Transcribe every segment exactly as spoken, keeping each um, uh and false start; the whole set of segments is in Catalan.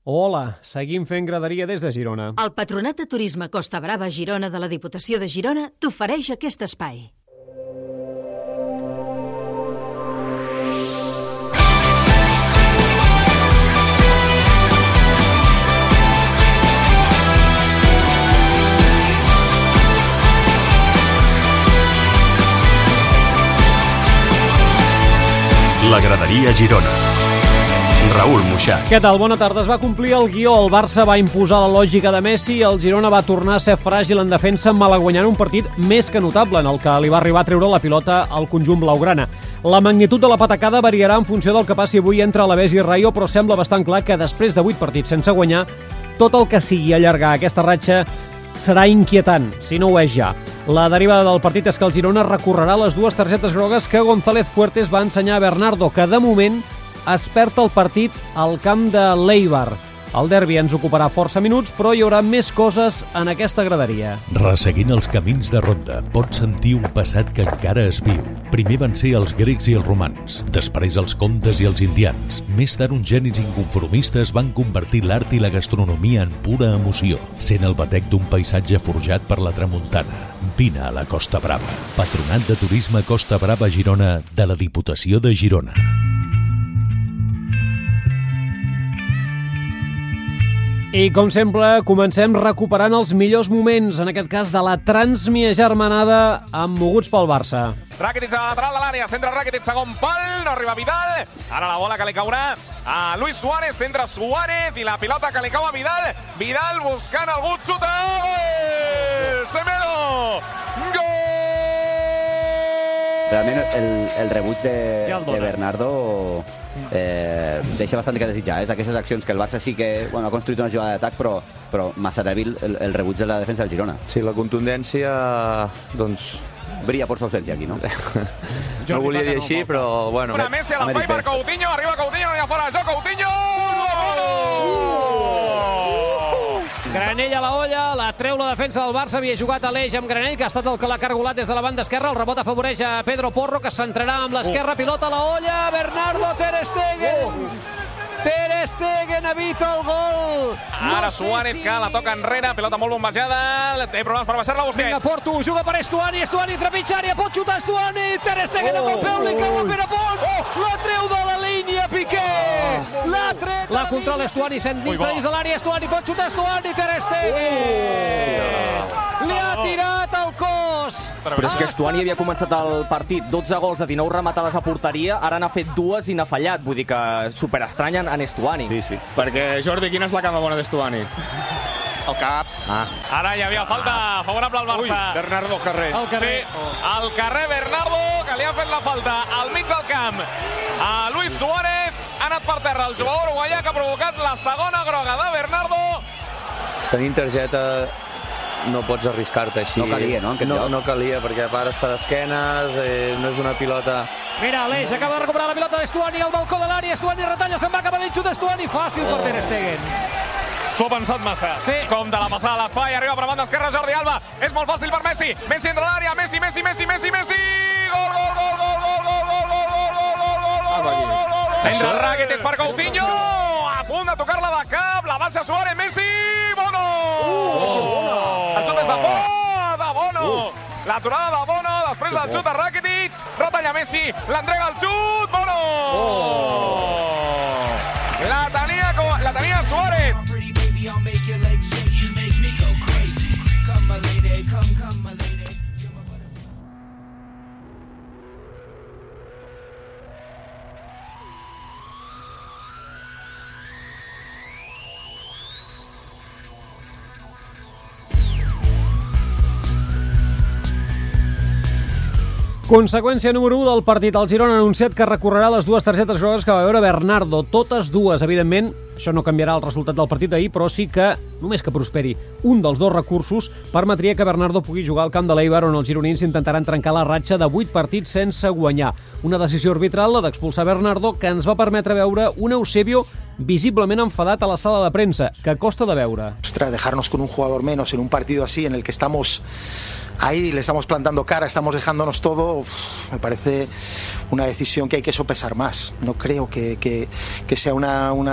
Hola, seguim fent graderia des de Girona. El Patronat de Turisme Costa Brava Girona de la Diputació de Girona t'ofereix aquest espai. La graderia Girona. Raül Moixà. Què tal? Bona tarda. Es va complir el guió. El Barça va imposar la lògica de Messi i el Girona va tornar a ser fràgil en defensa, malaguanyant un partit més que notable en el que li va arribar a treure la pilota al conjunt blaugrana. La magnitud de la patacada variarà en funció del que passi avui entre Alavés i Rayo, però sembla bastant clar que després de vuit partits sense guanyar, tot el que sigui allargar aquesta ratxa serà inquietant, si no ho és ja. La derivada del partit és que el Girona recorrerà les dues targetes grogues que González Fuertes va ensenyar a Bernardo, que de moment es perd el partit al camp de l'Eibar. El derbi ens ocuparà força minuts, però hi haurà més coses en aquesta graderia. Resseguint els camins de Ronda, pots sentir un passat que encara es viu. Primer van ser els grecs i els romans, després els comtes i els indians. Més tard uns genis inconformistes van convertir l'art i la gastronomia en pura emoció, sent el batec d'un paisatge forjat per la tramuntana. Vine a la Costa Brava. Patronat de Turisme Costa Brava Girona de la Diputació de Girona. I, com sempre, comencem recuperant els millors moments, en aquest cas de la transmi agermanada amb moguts pel Barça. Rakitic a la lateral de l'àrea, centre Rakitic, segon pal, no arriba Vidal, ara la bola que li caurà a Luis Suárez, centre Suárez i la pilota que li cau a Vidal, Vidal buscant algú, xuta, gol! Semedo! Gol! Realment el, el rebuig de, de Bernardo eh, deixa bastant que desitjar. És aquestes accions que el Barça sí que bueno, ha construït una jugada d'atac, però, però massa dèbil el, el rebuig de la defensa del Girona. Sí, la contundència, doncs... brilla por su ausencia aquí, no? No volia dir així, però bueno... Una Messi a l'espai per Coutinho, arriba Coutinho, no hi ha fora de joc, Coutinho! Granell a la olla, la treu la defensa del Barça, havia jugat a l'eix amb Granell, que ha estat el que l'ha cargolat des de la banda esquerra, el rebot afavoreix a Pedro Porro, que centrarà amb l'esquerra, pilota a la olla, Bernardo Ter Stegen! Ter Stegen evita el gol! Ara Suárez que la toca enrere, pilota molt bombejada, té problemes per baixar-la, Busquets. Vinga, Porto, juga per Estuani, Estuani trepitja àrea, pot xutar Estuani, Ter Stegen amb el peu, li cau a Pere Pont, la treu de la línia, Piqué! La treu la controla Estuani, sent dins de dins de l'àrea, Estuani, pot xutar Estuani, Ter Stegen! Li ha tirat el cos! Però és que Estuani havia començat el partit dotze gols de dinou rematades a porteria, ara n'ha fet dues i n'ha fallat, vull dir que superestranya en Estuani. Sí, sí. Perquè, Jordi, quina és la cama bona d'Estuani? El cap. Ah. Ara hi havia falta favorable al Barça. Ui, Bernardo Carré. El carrer. Sí, el carrer Bernardo, que li ha fet la falta al mig del camp a Luis Suárez. Ha anat per terra el jugador uruguaià que ha provocat la segona groga de Bernardo. Tenint targeta no pots arriscar-te així. No calia, no? No, no calia, perquè a part està d'esquenes, eh, no és una pilota... Mira, l'Eix acaba de recuperar la pilota d'Estuani al balcó de l'àrea, Estuani retalla, se'n va cap a dins, xut Estuani, fàcil per Ter Stegen. S'ho ha pensat massa. Sí. Com de la passada a l'espai, arriba per banda esquerra Jordi Alba. És molt fàcil per Messi. Messi entra a l'àrea, Messi, Messi, Messi, Messi, Messi! Gol, gol, gol, gol, gol, gol, gol, gol, gol, gol, gol, gol, entra el Rakitic per Coutinho, a punt de tocar-la de cap, la baixa Suárez, Messi, Bono! El xut és de Bono, de Bono! L'aturada de Bono, després del xut de Rakitic, retalla Messi, l'entrega al xut, Bono! La tenia, la tenia Suárez! Conseqüència número u del partit. El Girona ha anunciat que recorrerà les dues targetes grogues que va veure Bernardo. Totes dues, evidentment. Això no canviarà el resultat del partit d'ahir, però sí que, només que prosperi un dels dos recursos, permetria que Bernardo pugui jugar al camp de l'Eibar, on els gironins intentaran trencar la ratxa de vuit partits sense guanyar. Una decisió arbitral, la d'expulsar Bernardo, que ens va permetre veure un Eusebio visiblement enfadat a la sala de premsa, que costa de veure. Ostras, dejarnos con un jugador menos en un partido así, en el que estamos ahí, le estamos plantando cara, estamos dejándonos todo, uf, me parece una decisión que hay que sopesar más. No creo que, que, que sea una, una, una decisión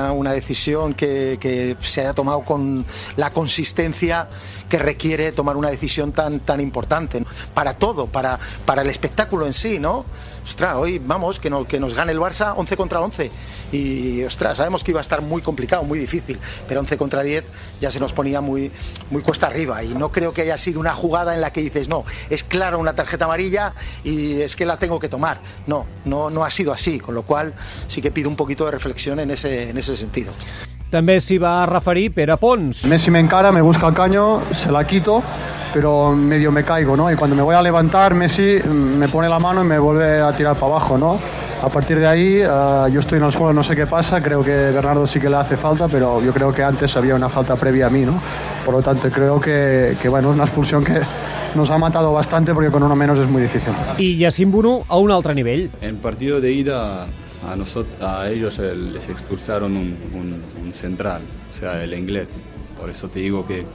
decisión que, que se haya tomado con la consistencia que requiere tomar una decisión tan, tan importante, ¿no? Para todo, para, para el espectáculo en sí, ¿no? Ostras, hoy vamos, que, no, que nos gane el Barça once contra once y, ostras, sabemos que iba a estar muy complicado, muy difícil, pero once contra diez ya se nos ponía muy, muy cuesta arriba y no creo que haya sido una jugada en la que dices, no, es claro una tarjeta amarilla y es que la tengo que tomar. No, no, no ha sido así, con lo cual sí que pido un poquito de reflexión en ese, en ese sentido. També s'hi va referir Pere Pons. Messi me encara, me busca el caño, se la quito, pero medio me caigo, ¿no? Y cuando me voy a levantar, Messi me pone la mano y me vuelve a tirar para abajo, ¿no? A partir de ahí, uh, yo estoy en el suelo, no sé qué pasa, creo que Bernardo sí que le hace falta, pero yo creo que antes había una falta previa a mí, ¿no? Por lo tanto, creo que, que bueno, es una expulsión que nos ha matado bastante porque con uno menos es muy difícil. I Yacine Bounou a un altre nivell. En partido de ida a nosotros, a ellos les expulsaron un, un, un central, o sea, el inglés. Por eso te digo que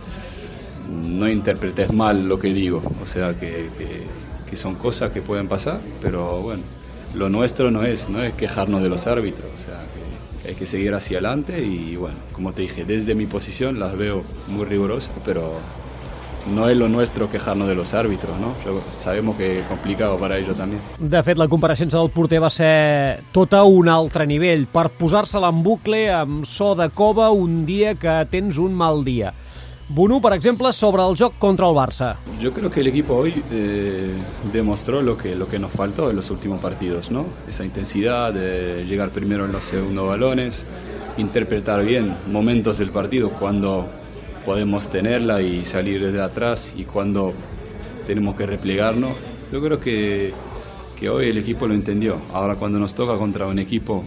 no interpretes mal lo que digo, o sea, que, que, que son cosas que pueden pasar, pero bueno, lo nuestro no es, no es quejarnos de los árbitros, o sea, que hay que seguir hacia adelante y bueno, como te dije, desde mi posición las veo muy rigurosas, pero no és lo nuestro quejarnos de los árbitros, ¿no? Sabemos que és complicado para ellos també. De fet, la compareixença del porter va ser tot a un altre nivell, per posar-se-la en bucle amb so de cova un dia que tens un mal dia. Bounou, per exemple, sobre el joc contra el Barça. Yo creo que el equipo hoy eh, demostró lo que, lo que nos faltó en los últimos partidos, ¿no? Esa intensidad de llegar primero en los segundos balones, interpretar bien momentos del partido cuando podemos tenerla y salir desde atrás y cuando tenemos que replegarnos. Yo creo que, que hoy el equipo lo entendió. Ahora cuando nos toca contra un equipo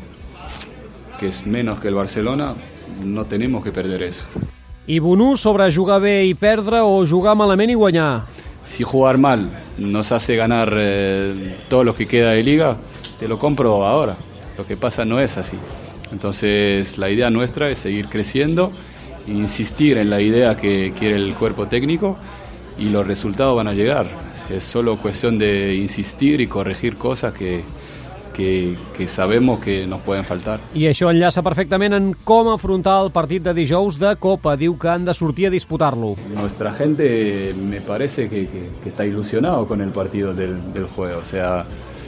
que es menos que el Barcelona, no tenemos que perder eso. I Bounou sobre jugar bé i perdre o jugar malament i guanyar. Si jugar mal nos hace ganar eh, todo lo que queda de liga, te lo compro ahora. Lo que pasa no es así. Entonces la idea nuestra es seguir creciendo, insistir en la idea que quiere el cuerpo técnico y los resultados van a llegar. Es solo cuestión de insistir y corregir cosas que, que, que sabemos que nos pueden faltar. I això enllaça perfectament en com afrontar el partit de dijous de Copa. Diu que han de sortir a disputar-lo. Nuestra gente me parece que, que, que está ilusionado con el partido del, del juego. O sea,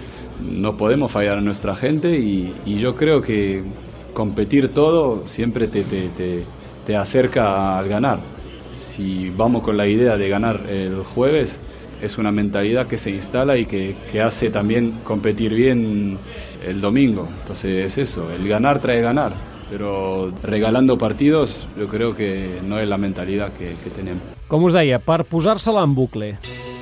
no podemos fallar a nuestra gente y, y yo creo que competir todo siempre te... te, te te acerca al ganar. Si vamos con la idea de ganar el jueves, es una mentalidad que se instala y que, que hace también competir bien el domingo. Entonces es eso, el ganar trae ganar, pero regalando partidos yo creo que no es la mentalidad que, que tenemos. Com us deia, per posar-se-la en bucle.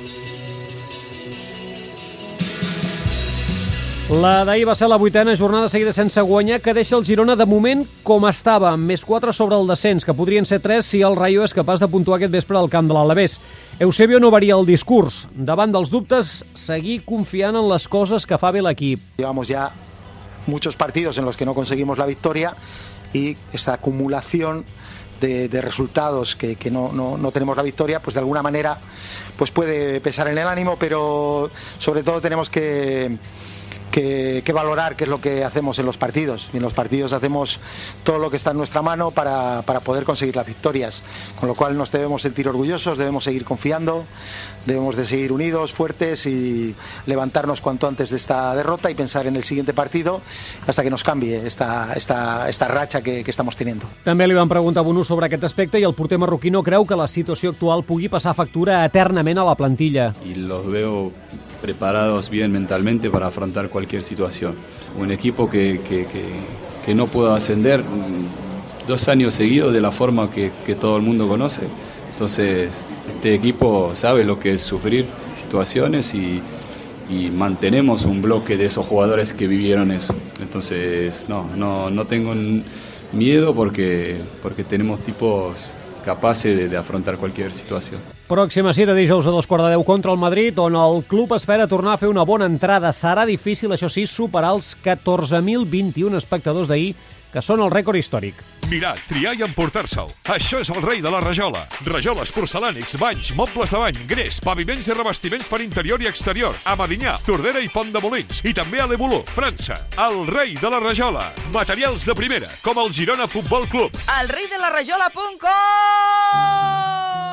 La d'ahir va ser la vuitena jornada seguida sense guanyar, que deixa el Girona de moment com estava, amb més quatre sobre el descens, que podrien ser tres si el Rayo és capaç de puntuar aquest vespre al camp de l'Alavés. Eusebio no varia el discurs. Davant dels dubtes, seguir confiant en les coses que fa bé l'equip. Llevamos ya muchos partidos en los que no conseguimos la victoria y esta acumulación de, de resultados que, que no, no, no tenemos la victoria, pues de alguna manera pues puede pesar en el ánimo, pero sobre todo tenemos que Que, que valorar qué es lo que hacemos en los partidos. Y en los partidos hacemos todo lo que está en nuestra mano para, para poder conseguir las victorias. Con lo cual nos debemos sentir orgullosos, debemos seguir confiando, debemos de seguir unidos, fuertes y levantarnos cuanto antes de esta derrota y pensar en el siguiente partido hasta que nos cambie esta, esta, esta racha que, que estamos teniendo. També li van preguntar a Bounou sobre aquest aspecte i el porter marroquí no creu que la situació actual pugui passar factura eternament a la plantilla. Y los veo preparados bien mentalmente para afrontar cualquier situación. Un equipo que, que, que, que no pudo ascender dos años seguidos de la forma que, que todo el mundo conoce. Entonces, este equipo sabe lo que es sufrir situaciones y, y mantenemos un bloque de esos jugadores que vivieron eso. Entonces, no, no, no tengo miedo porque, porque tenemos tipos capaces de, de afrontar cualquier situació. Pròxima cita dijous a dos quarts de deu contra el Madrid, on el club espera tornar a fer una bona entrada. Serà difícil, això sí, superar els catorze mil vint-i-un espectadors d'ahir que són el rècord històric. Mirar, triar i emportar-se'l. Això és el rei de la rajola. Rajoles, porcelànics, banys, mobles de bany, gres, paviments i revestiments per interior i exterior. A Medinyà, Tordera i Pont de Molins. I també a l'Evolú, França. El rei de la rajola. Materials de primera, com el Girona Futbol Club. el rei de la rajola punt com.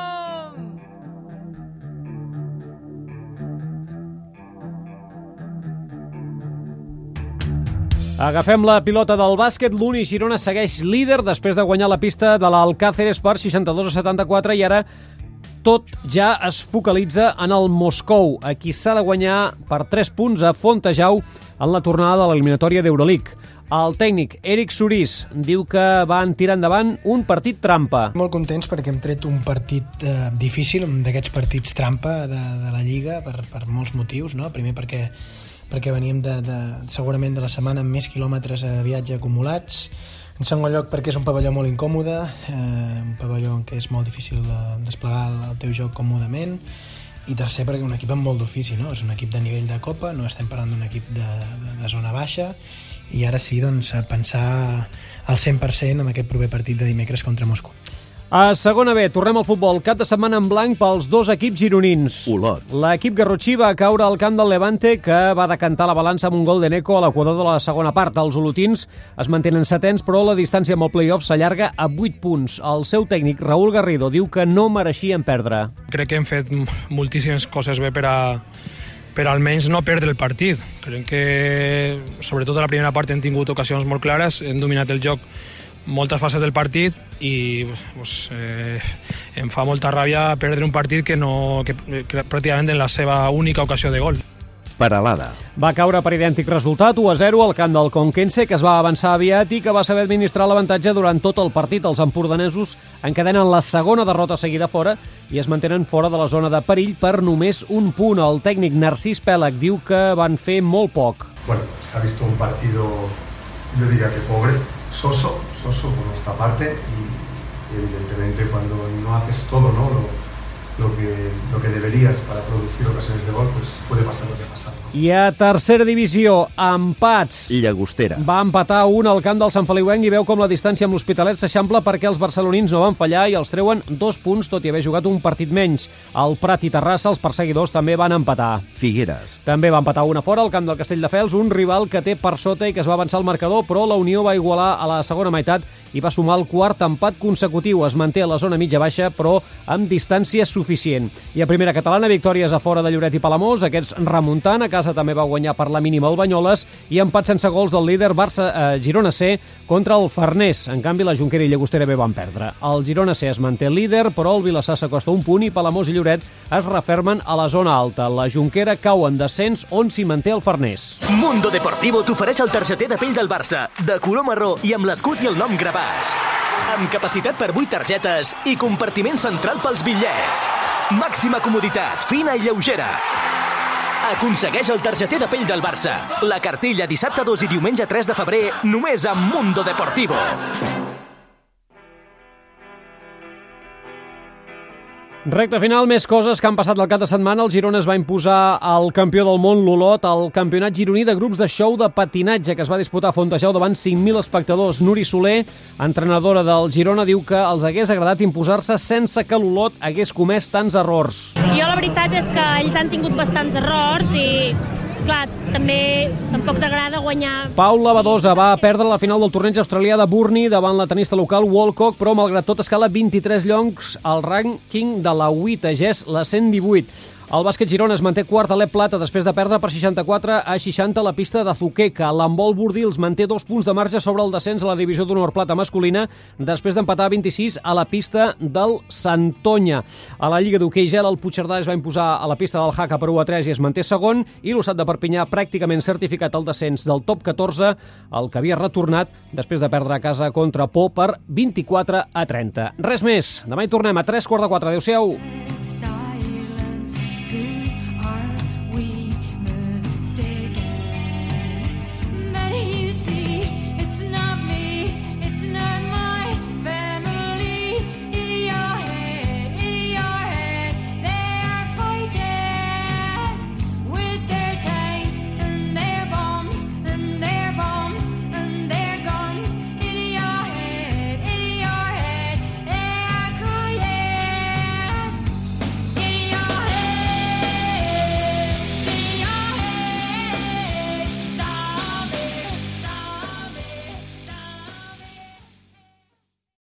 Agafem la pilota del bàsquet. L'Uni Girona segueix líder després de guanyar la pista de l'Alcáceres per seixanta-dos a setanta-quatre i ara tot ja es focalitza en el Moscou, a qui s'ha de guanyar per tres punts a Fontejau en la tornada de l'eliminatòria d'Euroleague. El tècnic Eric Surís diu que van tirar endavant un partit trampa. Molt contents perquè hem tret un partit eh, difícil, un d'aquests partits trampa de, de la Lliga per, per molts motius, no? Primer perquè perquè veníem de, de, segurament de la setmana amb més quilòmetres de viatge acumulats. En segon lloc perquè és un pavelló molt incòmode, eh, un pavelló en què és molt difícil de desplegar el, el teu joc còmodament. I tercer perquè un equip amb molt d'ofici, no? És un equip de nivell de Copa, no estem parlant d'un equip de, de, de zona baixa, i ara sí, doncs, a pensar al cent per cent en aquest proper partit de dimecres contra Moscou. A segona B, tornem al futbol. Cap de setmana en blanc pels dos equips gironins. Olot. L'equip garrotxí va caure al camp del Levante, que va decantar la balança amb un gol de Neco a l'equador de la segona part. Els olotins es mantenen setens, però la distància amb el play-off s'allarga a vuit punts. El seu tècnic, Raúl Garrido, diu que no mereixien perdre. Crec que hem fet moltíssimes coses bé per a per almenys no perdre el partit. Crec que, sobretot a la primera part, hem tingut ocasions molt clares, hem dominat el joc moltes fases del partit i pues, eh, em fa molta ràbia perdre un partit que, no, que, que pràcticament en la seva única ocasió de gol. Peralada. Va caure per idèntic resultat, u a zero, al camp del Conquense, que es va avançar aviat i que va saber administrar l'avantatge durant tot el partit. Els empordanesos encadenen la segona derrota seguida fora i es mantenen fora de la zona de perill per només un punt. El tècnic Narcís Pèlag diu que van fer molt poc. Bueno, se ha visto un partido, yo diría que pobre, soso, soso por nuestra parte y, y evidentemente cuando no haces todo, ¿no? Lo, lo que, lo que deberías para producir ocasiones de gol, pues puede pasar lo que ha pasado. I a tercera divisió, empats. Llagostera. Va empatar un al camp del Sant Feliuenc i veu com la distància amb l'Hospitalet s'eixampla perquè els barcelonins no van fallar i els treuen dos punts, tot i haver jugat un partit menys. El Prat i Terrassa, els perseguidors, també van empatar. Figueres. També va empatar una fora al camp del Castelldefels, un rival que té per sota i que es va avançar al marcador, però la Unió va igualar a la segona meitat i va sumar el quart empat consecutiu. Es manté a la zona mitja-baixa, però amb distància suficient. I a primera catalana, victòries a fora de Lloret i Palamós, aquests remuntant. A casa també va guanyar per la mínima el Banyoles i empat sense gols del líder Barça eh, Girona C contra el Farners. En canvi, la Jonquera i Llagostera B van perdre. El Girona C es manté líder, però el Vilassar s'acosta un punt i Palamós i Lloret es refermen a la zona alta. La Jonquera cau en descens, on s'hi manté el Farners. Mundo Deportivo t'ofereix el targeter de pell del Barça, de color marró i amb l'escut i el nom gravats. Amb capacitat per vuit targetes i compartiment central pels bitllets. Màxima comoditat, fina i lleugera. Aconsegueix el targeter de pell del Barça. La cartilla dissabte dos i diumenge tres de febrer, només amb Mundo Deportivo. Recte final, més coses que han passat el cap de setmana. El Girona es va imposar al campió del món, l'Olot, al campionat gironí de grups de show de patinatge que es va disputar a Fontejau davant cinc mil espectadors. Nuri Soler, entrenadora del Girona, diu que els hagués agradat imposar-se sense que l'Olot hagués comès tants errors. Jo la veritat és que ells han tingut bastants errors i, clar, també tampoc t'agrada guanyar. Paula Badosa va perdre la final del torneig australià de Burnie davant la tenista local Walcock, però malgrat tot escala vint-i-tres llocs al rànquing de la U I T, és la cent divuit. El bàsquet Girona es manté quart a l'E Plata després de perdre per seixanta-quatre a seixanta a la pista d'Azuqueca. L'handbol Bordils manté dos punts de marge sobre el descens a la divisió d'honor plata masculina després d'empatar vint-i-sis a la pista del Santonya. A la Lliga d'Hoquei Gel, el Puigcerdà es va imposar a la pista del Jaca per u a tres i es manté segon, i l'Ossat de Perpinyà pràcticament certificat el descens del top catorze, el que havia retornat després de perdre a casa contra Por per vint-i-quatre a trenta. Res més. Demà hi tornem a tres quarts de quatre. Adéu-siau.